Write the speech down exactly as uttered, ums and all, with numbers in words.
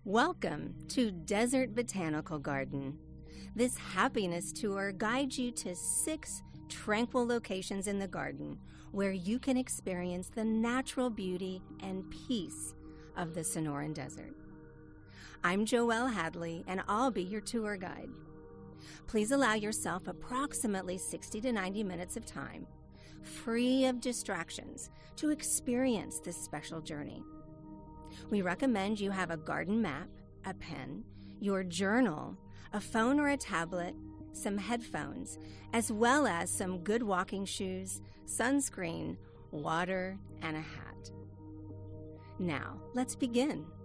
Welcome to Desert Botanical Garden. This happiness tour guides you to six tranquil locations in the garden where you can experience the natural beauty and peace of the Sonoran Desert. I'm Joelle Hadley, and I'll be your tour guide. Please allow yourself approximately sixty to ninety minutes of time, free of distractions, to experience this special journey. We recommend you have a garden map, a pen, your journal, a phone or a tablet, some headphones, as well as some good walking shoes, sunscreen, water, and a hat. Now, let's begin.